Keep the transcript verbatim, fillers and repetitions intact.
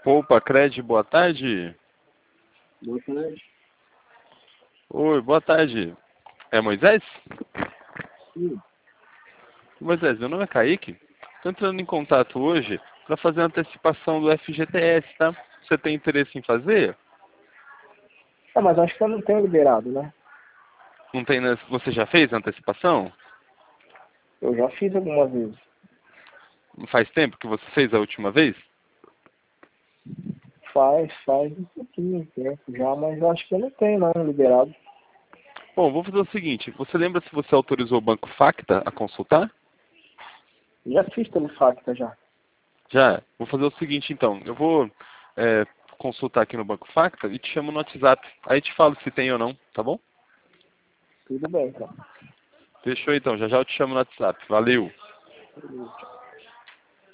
Poupa Cred, boa tarde. Boa tarde. Oi, boa tarde. É Moisés? Sim. Moisés, meu nome é Kaique. Estou entrando em contato hoje para fazer a antecipação do F G T S, tá? Você tem interesse em fazer? Ah, mas acho que eu não tenho liberado, né? Não tem, né? Você já fez a antecipação? Eu já fiz algumas vezes. Faz tempo que você fez a última vez? Faz, faz um pouquinho de tempo já, mas eu acho que eu não tenho não liberado. Bom, vou fazer o seguinte. Você lembra se você autorizou o Banco Facta a consultar? Já fiz pelo Facta já. Já. Vou fazer o seguinte, então. Eu vou é, consultar aqui no Banco Facta e te chamo no WhatsApp. Aí te falo se tem ou não, tá bom? Tudo bem, então. Fechou então. Já já eu te chamo no WhatsApp. Valeu. Beleza.